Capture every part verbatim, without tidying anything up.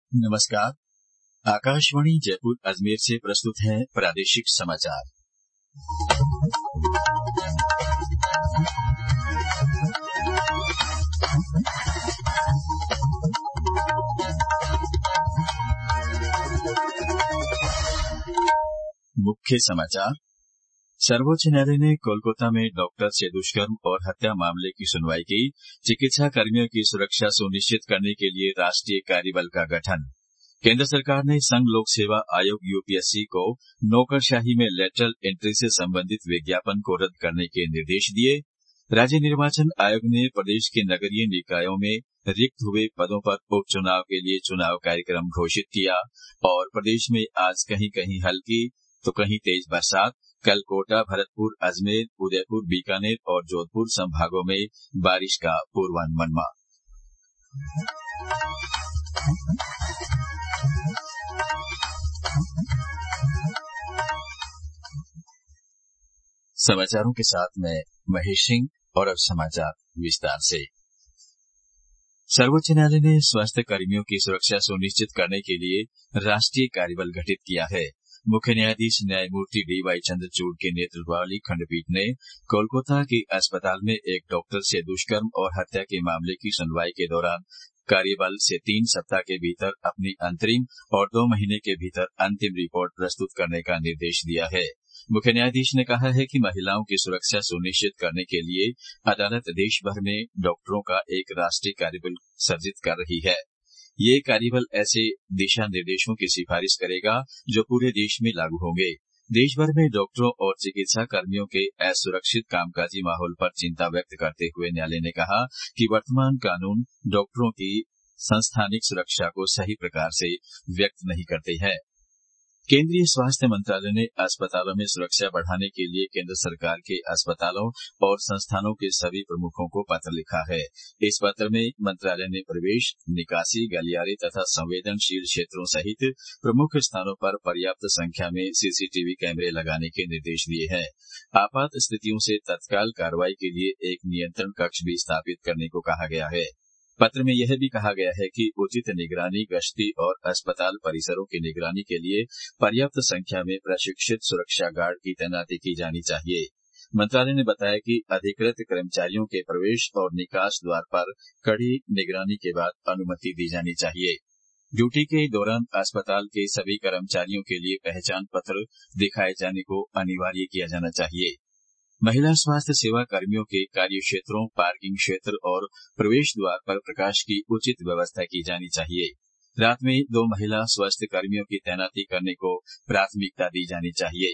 नमस्कार। आकाशवाणी जयपुर अजमेर से प्रस्तुत है प्रादेशिक समाचार। मुख्य समाचार। सर्वोच्च न्यायालय ने कोलकाता में डॉक्टर से दुष्कर्म और हत्या मामले की सुनवाई की। चिकित्सा कर्मियों की सुरक्षा सुनिश्चित करने के लिए राष्ट्रीय कार्यबल का गठन। केंद्र सरकार ने संघ लोक सेवा आयोग यूपीएससी को नौकरशाही में लेटरल एंट्री से संबंधित विज्ञापन को रद्द करने के निर्देश दिए। राज्य निर्वाचन आयोग ने प्रदेश के नगरीय निकायों में रिक्त हुए पदों पर उपचुनाव के लिए चुनाव कार्यक्रम घोषित किया। और प्रदेश में आज कहीं कहीं हल्की तो कहीं तेज बरसात। कल कोटा, भरतपुर, अजमेर, उदयपुर, बीकानेर और जोधपुर संभागों में बारिश का पूर्वानुमान। समाचारों के साथ मैं महेश सिंह और अब समाचार विस्तार से। सर्वोच्च न्यायालय ने स्वास्थ्य कर्मियों की सुरक्षा सुनिश्चित करने के लिए राष्ट्रीय कार्यबल गठित किया है। मुख्य न्यायाधीश न्यायमूर्ति डी वाई चंद्रचूड़ के नेतृत्व वाली खंडपीठ ने कोलकाता के अस्पताल में एक डॉक्टर से दुष्कर्म और हत्या के मामले की सुनवाई के दौरान कार्यबल से तीन सप्ताह के भीतर अपनी अंतरिम और दो महीने के भीतर अंतिम रिपोर्ट प्रस्तुत करने का निर्देश दिया है। मुख्य न्यायाधीश ने कहा है कि महिलाओं की सुरक्षा सुनिश्चित करने के लिए अदालत देश भर में डॉक्टरों का एक राष्ट्रीय कार्यबल सर्जित कर रही है। ये कार्यबल ऐसे दिशा निर्देशों की सिफारिश करेगा जो पूरे देश में लागू होंगे। देश भर में डॉक्टरों और चिकित्सा कर्मियों के असुरक्षित कामकाजी माहौल पर चिंता व्यक्त करते हुए न्यायालय ने कहा कि वर्तमान कानून डॉक्टरों की संस्थानिक सुरक्षा को सही प्रकार से व्यक्त नहीं करते हैं। केंद्रीय स्वास्थ्य मंत्रालय ने अस्पतालों में सुरक्षा बढ़ाने के लिए केंद्र सरकार के अस्पतालों और संस्थानों के सभी प्रमुखों को पत्र लिखा है। इस पत्र में मंत्रालय ने प्रवेश, निकासी, गलियारे तथा संवेदनशील क्षेत्रों सहित प्रमुख स्थानों पर पर्याप्त संख्या में सीसीटीवी कैमरे लगाने के निर्देश दिए हैं। आपात स्थितियों से तत्काल कार्रवाई के लिए एक नियंत्रण कक्ष भी स्थापित करने को कहा गया है। पत्र में यह भी कहा गया है कि उचित निगरानी, गश्ती और अस्पताल परिसरों की निगरानी के लिए पर्याप्त संख्या में प्रशिक्षित सुरक्षा गार्ड की तैनाती की जानी चाहिए। मंत्रालय ने बताया कि अधिकृत कर्मचारियों के प्रवेश और निकास द्वार पर कड़ी निगरानी के बाद अनुमति दी जानी चाहिए। ड्यूटी के दौरान अस्पताल के सभी कर्मचारियों के लिए पहचान पत्र दिखाए जाने को अनिवार्य किया जाना चाहिए। महिला स्वास्थ्य सेवा कर्मियों के कार्य क्षेत्रों, पार्किंग क्षेत्र और प्रवेश द्वार पर प्रकाश की उचित व्यवस्था की जानी चाहिए। रात में दो महिला स्वास्थ्य कर्मियों की तैनाती करने को प्राथमिकता दी जानी चाहिए।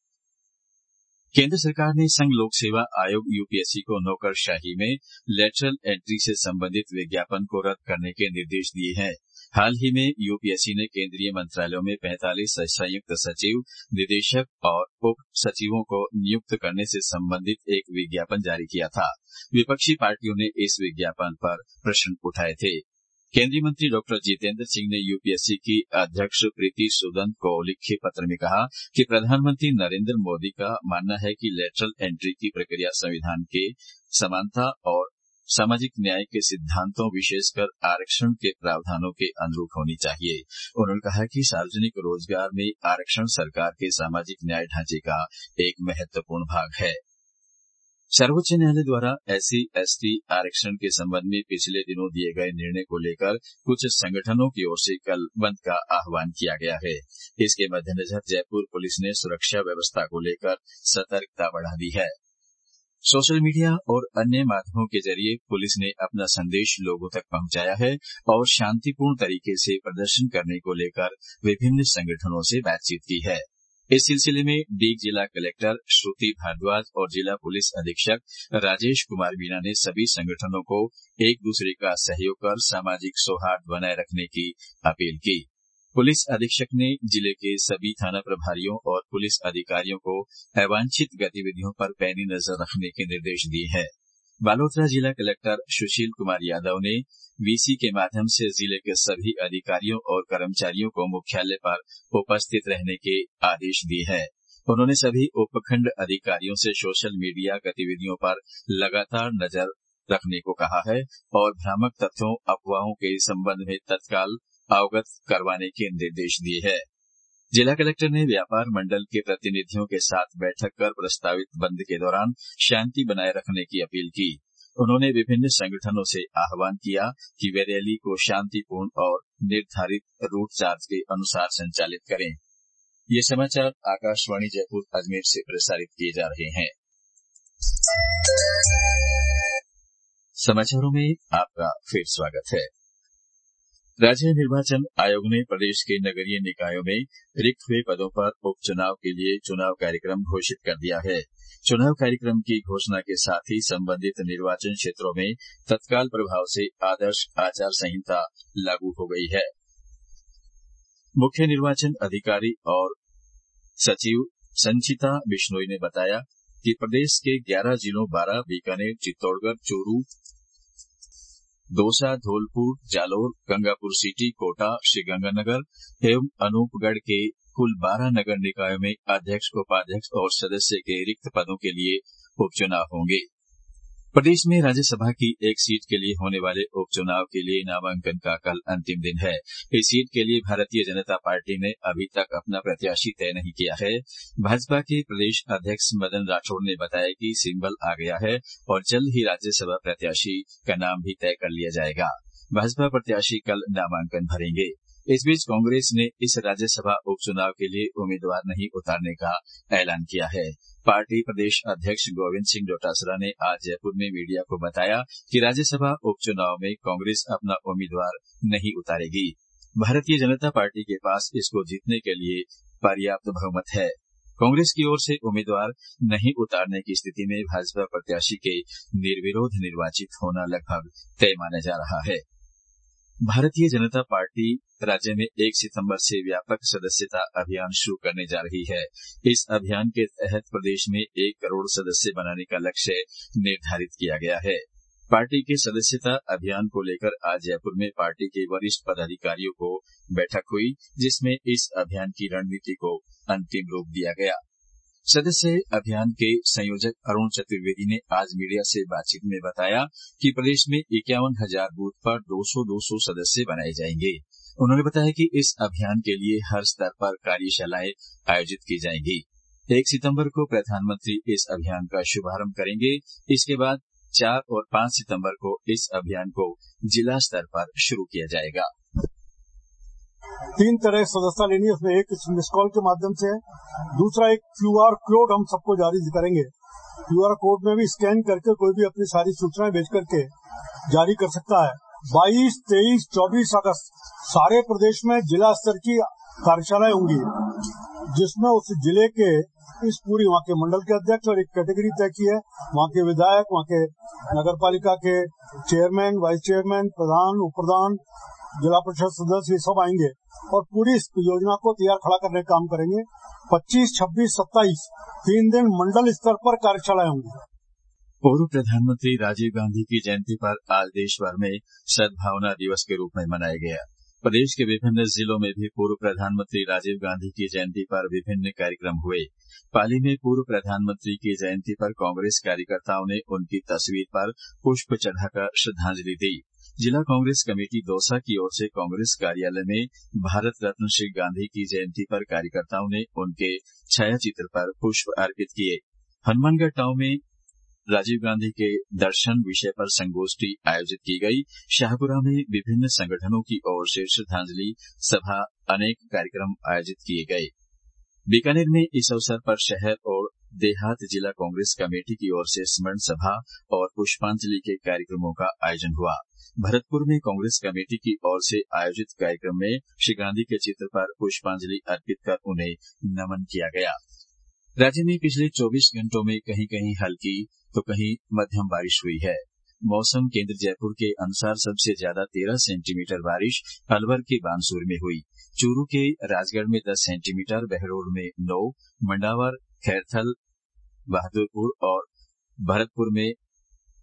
केंद्र सरकार ने संघ लोक सेवा आयोग यूपीएससी को नौकरशाही में लेटरल एंट्री से संबंधित विज्ञापन को रद्द करने के निर्देश दिए हैं। हाल ही में यूपीएससी ने केंद्रीय मंत्रालयों में पैंतालीस संयुक्त सचिव, निदेशक और उप सचिवों को नियुक्त करने से संबंधित एक विज्ञापन जारी किया था। विपक्षी पार्टियों ने इस विज्ञापन पर प्रश्न उठाए थे। केंद्रीय मंत्री डॉक्टर जितेंद्र सिंह ने यूपीएससी की अध्यक्ष प्रीति सूदन को लिखे पत्र में कहा कि प्रधानमंत्री नरेंद्र मोदी का मानना है कि लेटरल एंट्री की प्रक्रिया संविधान के समानता और सामाजिक न्याय के सिद्धांतों, विशेषकर आरक्षण के प्रावधानों के अनुरूप होनी चाहिए। उन्होंने कहा कि सार्वजनिक रोजगार में आरक्षण सरकार के सामाजिक न्याय ढांचे का एक महत्वपूर्ण भाग है। सर्वोच्च न्यायालय द्वारा एससी एसटी आरक्षण के संबंध में पिछले दिनों दिए गए निर्णय को लेकर कुछ संगठनों की ओर से कल बंद का आह्वान किया गया है। इसके मद्देनजर जयपुर पुलिस ने सुरक्षा व्यवस्था को लेकर सतर्कता बढ़ा दी है। सोशल मीडिया और अन्य माध्यमों के जरिए पुलिस ने अपना संदेश लोगों तक पहुंचाया है और शांतिपूर्ण तरीके से प्रदर्शन करने को लेकर विभिन्न संगठनों से बातचीत की है। इस सिलसिले में डीग जिला कलेक्टर श्रुति भारद्वाज और जिला पुलिस अधीक्षक राजेश कुमार मीणा ने सभी संगठनों को एक दूसरे का सहयोग कर सामाजिक सौहार्द बनाए रखने की अपील की। पुलिस अधीक्षक ने जिले के सभी थाना प्रभारियों और पुलिस अधिकारियों को अवांछित गतिविधियों पर पैनी नजर रखने के निर्देश दिए हैं। बालोतरा जिला कलेक्टर सुशील कुमार यादव ने वीसी के माध्यम से जिले के सभी अधिकारियों और कर्मचारियों को मुख्यालय पर उपस्थित रहने के आदेश दिए हैं। उन्होंने सभी उपखंड अधिकारियों से सोशल मीडिया गतिविधियों पर लगातार नजर रखने को कहा है और भ्रामक तथ्यों, अफवाहों के संबंध में तत्काल अवगत करवाने के निर्देश दिए हैं। जिला कलेक्टर ने व्यापार मंडल के प्रतिनिधियों के साथ बैठक कर प्रस्तावित बंद के दौरान शांति बनाए रखने की अपील की। उन्होंने विभिन्न संगठनों से आह्वान किया कि वे रैली को शांतिपूर्ण और निर्धारित रूट चार्ज के अनुसार संचालित करें। ये समाचार आकाशवाणी जयपुर अजमेर से प्रसारित किए जा रहे हैं। समाचारों में आपका फिर स्वागत है। राज्य निर्वाचन आयोग ने प्रदेश के नगरीय निकायों में रिक्त हुए पदों पर उपचुनाव के लिए चुनाव कार्यक्रम घोषित कर दिया है। चुनाव कार्यक्रम की घोषणा के साथ ही संबंधित निर्वाचन क्षेत्रों में तत्काल प्रभाव से आदर्श आचार संहिता लागू हो गई है। मुख्य निर्वाचन अधिकारी और सचिव संचिता बिश्नोई ने बताया कि प्रदेश के ग्यारह जिलों बारां, बीकानेर, चित्तौड़गढ़, चूरू, दौसा, धौलपुर, जालौर, गंगापुर सिटी, कोटा, श्रीगंगानगर एवं अनूपगढ़ के कुल बारह नगर निकायों में अध्यक्ष, उपाध्यक्ष और सदस्य के रिक्त पदों के लिए उपचुनाव होंगे। प्रदेश में राज्यसभा की एक सीट के लिए होने वाले उपचुनाव के लिए नामांकन का कल अंतिम दिन है। इस सीट के लिए भारतीय जनता पार्टी ने अभी तक अपना प्रत्याशी तय नहीं किया है। भाजपा के प्रदेश अध्यक्ष मदन राठौड़ ने बताया कि सिंबल आ गया है और जल्द ही राज्यसभा प्रत्याशी का नाम भी तय कर लिया जाएगा। भाजपा प्रत्याशी कल नामांकन भरेंगे। इस बीच कांग्रेस ने इस राज्यसभा उपचुनाव के लिए उम्मीदवार नहीं उतारने का ऐलान किया है। पार्टी प्रदेश अध्यक्ष गोविंद सिंह डोटासरा ने आज जयपुर में मीडिया को बताया कि राज्यसभा उपचुनाव में कांग्रेस अपना उम्मीदवार नहीं उतारेगी। भारतीय जनता पार्टी के पास इसको जीतने के लिए पर्याप्त बहुमत है। कांग्रेस की ओर से उम्मीदवार नहीं उतारने की स्थिति में भाजपा प्रत्याशी के निर्विरोध निर्वाचित होना लगभग तय माना जा रहा है। भारतीय जनता पार्टी राज्य में एक सितंबर से व्यापक सदस्यता अभियान शुरू करने जा रही है। इस अभियान के तहत प्रदेश में एक करोड़ सदस्य बनाने का लक्ष्य निर्धारित किया गया है। पार्टी के सदस्यता अभियान को लेकर आज जयपुर में पार्टी के वरिष्ठ पदाधिकारियों को बैठक हुई, जिसमें इस अभियान की रणनीति को अंतिम रूप दिया गया। सदस्य अभियान के संयोजक अरुण चतुर्वेदी ने आज मीडिया से बातचीत में बताया कि प्रदेश में इक्यावन हजार बूथ पर दो सौ दो सौ सदस्य बनाए जाएंगे। उन्होंने बताया कि इस अभियान के लिए हर स्तर पर कार्यशालाएं आयोजित की जाएंगी। एक सितंबर को प्रधानमंत्री इस अभियान का शुभारंभ करेंगे। इसके बाद चार और पांच सितंबर को इस अभियान को जिला स्तर पर शुरू किया जाएगा। तीन तरह सदस्यता लेनी है, उसमें एक मिस कॉल के माध्यम से, दूसरा एक क्यूआर कोड हम सबको जारी करेंगे। क्यूआर कोड में भी स्कैन करके कोई भी अपनी सारी सूचनाएं भेज करके जारी कर सकता है। बाईस, तेईस, चौबीस अगस्त सारे प्रदेश में जिला स्तर की कार्यशालाएं होंगी, जिसमें उस जिले के इस पूरी वहाँ के मंडल के अध्यक्ष और एक कैटेगरी तय की है, वहाँ के विधायक, वहाँ के नगर पालिका के चेयरमैन, वाइस चेयरमैन, प्रधान, उप प्रधान, जिला परिषद सदस्य, ये सब आएंगे और पूरी इस योजना को तैयार खड़ा करने का काम करेंगे। पच्चीस, छब्बीस, सत्ताईस तीन दिन मंडल स्तर पर कार्यशालाएं होंगी। पूर्व प्रधानमंत्री राजीव गांधी की जयंती पर आज देश भर में सद्भावना दिवस के रूप में मनाया गया। प्रदेश के विभिन्न जिलों में भी पूर्व प्रधानमंत्री राजीव गांधी की जयंती पर विभिन्न कार्यक्रम हुए। पाली में पूर्व प्रधानमंत्री की जयंती पर कांग्रेस कार्यकर्ताओं ने उनकी तस्वीर पर पुष्प चढ़ाकर श्रद्धांजलि दी। जिला कांग्रेस कमेटी दौसा की ओर से कांग्रेस कार्यालय में भारत रत्न श्री गांधी की जयंती पर कार्यकर्ताओं ने उनके छायाचित्र पर पुष्प अर्पित किए। हनुमानगढ़ टाउन में राजीव गांधी के दर्शन विषय पर संगोष्ठी आयोजित की गई। शाहपुरा में विभिन्न संगठनों की ओर से श्रद्धांजलि सभा, अनेक कार्यक्रम आयोजित किए गए। बीकानेर में इस अवसर पर शहर और देहात जिला कांग्रेस कमेटी की ओर से स्मरण सभा और पुष्पांजलि के कार्यक्रमों का आयोजन हुआ। भरतपुर में कांग्रेस कमेटी की ओर से आयोजित कार्यक्रम में श्री गांधी के चित्र पर पुष्पांजलि अर्पित कर उन्हें नमन किया गया। राज्य में पिछले चौबीस घंटों में कहीं कहीं हल्की तो कहीं मध्यम बारिश हुई है। मौसम केंद्र जयपुर के अनुसार सबसे ज्यादा तेरह सेंटीमीटर बारिश अलवर के बानसूर में हुई। चूरू के राजगढ़ में दस सेंटीमीटर, बहरोड में नौ, मंडावर, खैरथल, बहादुरपुर और भरतपुर में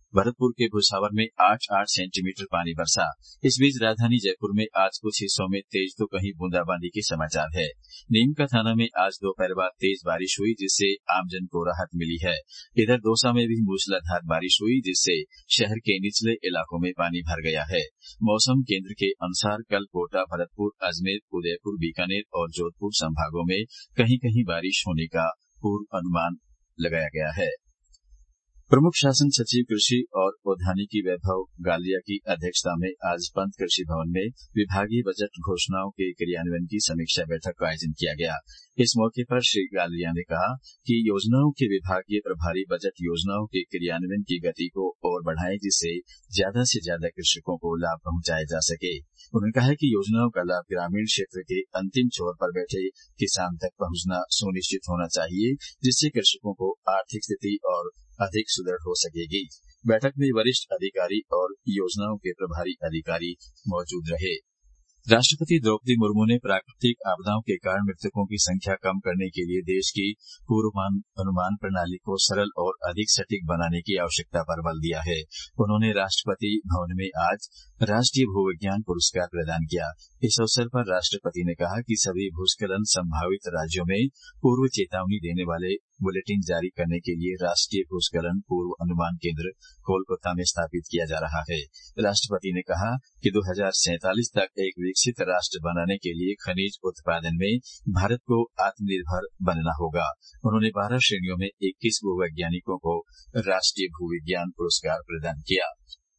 भरतपुर के भुसावर में आठ आठ सेंटीमीटर पानी बरसा। इस बीच राजधानी जयपुर में आज कुछ हिस्सों में तेज तो कहीं बूंदाबांदी के समाचार है। नीम का थाना में आज दोपहर बाद तेज बारिश हुई, जिससे आमजन को राहत मिली है। इधर दौसा में भी मूसलाधार बारिश हुई, जिससे शहर के निचले इलाकों में पानी भर गया है। मौसम केंद्र के अनुसार कल कोटा, भरतपुर, अजमेर, उदयपुर, बीकानेर और जोधपुर संभागों में कहीं कहीं बारिश होने का पूर्व अनुमान लगाया गया है। प्रमुख शासन सचिव कृषि और उद्यानिकी वैभव गालिया की अध्यक्षता में आज पंत कृषि भवन में विभागीय बजट घोषणाओं के क्रियान्वयन की समीक्षा बैठक का आयोजन किया गया। इस मौके पर श्री गालिया ने कहा कि योजनाओं के विभागीय प्रभारी बजट योजनाओं के क्रियान्वयन की गति को और बढ़ाएं, जिससे ज्यादा से ज्यादा कृषकों को लाभ पहुंचाया जा सके। उन्होंने कहा कि योजनाओं का लाभ ग्रामीण क्षेत्र के अंतिम छोर पर बैठे किसान तक पहुंचना सुनिश्चित होना चाहिए, जिससे कृषकों को आर्थिक स्थिति और अधिक सुदृढ़ हो सकेगी। बैठक में वरिष्ठ अधिकारी और योजनाओं के प्रभारी अधिकारी मौजूद रहे। राष्ट्रपति द्रौपदी मुर्मू ने प्राकृतिक आपदाओं के कारण मृतकों की संख्या कम करने के लिए देश की पूर्वानुमान प्रणाली को सरल और अधिक सटीक बनाने की आवश्यकता पर बल दिया है। उन्होंने राष्ट्रपति भवन में आज राष्ट्रीय भूविज्ञान पुरस्कार प्रदान किया। इस अवसर पर राष्ट्रपति ने कहा कि सभी भूस्खलन संभावित राज्यों में पूर्व चेतावनी देने वाले बुलेटिन जारी करने के लिए राष्ट्रीय भूस्खलन पूर्व अनुमान केंद्र कोलकाता में स्थापित किया जा रहा है। राष्ट्रपति ने कहा कि दो हजार सैंतालीस तक एक विकसित राष्ट्र बनाने के लिए खनिज उत्पादन में भारत को आत्मनिर्भर बनना होगा। उन्होंने बारह श्रेणियों में इक्कीस भूवैज्ञानिकों को राष्ट्रीय भूविज्ञान पुरस्कार प्रदान किया।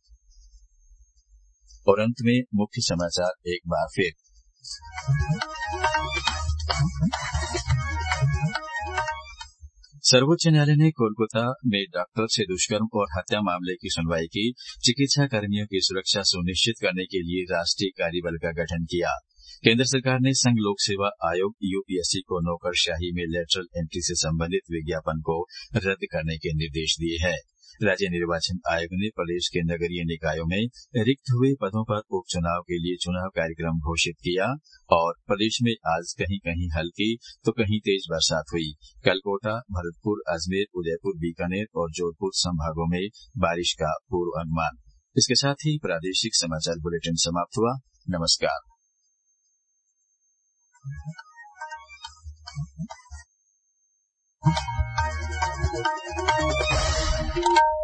और अंत में मुख्य समाचार एक बार फिर। सर्वोच्च न्यायालय ने कोलकाता में डॉक्टर से दुष्कर्म और हत्या मामले की सुनवाई की। चिकित्सा कर्मियों की सुरक्षा सुनिश्चित करने के लिए राष्ट्रीय कार्यबल का गठन किया। केंद्र सरकार ने संघ लोक सेवा आयोग यूपीएससी को नौकरशाही में लेटरल एंट्री से संबंधित विज्ञापन को रद्द करने के निर्देश दिए हैं। राज्य निर्वाचन आयोग ने प्रदेश के नगरीय निकायों में रिक्त हुए पदों पर उपचुनाव के लिए चुनाव कार्यक्रम घोषित किया और प्रदेश में आज कहीं कहीं हल्की तो कहीं तेज बरसात हुई। कल कोटा, भरतपुर, अजमेर, उदयपुर, बीकानेर और जोधपुर संभागों में बारिश का पूर्व अनुमान। इसके साथ ही प्रादेशिक समाचार बुलेटिन समाप्त हुआ। नमस्कार।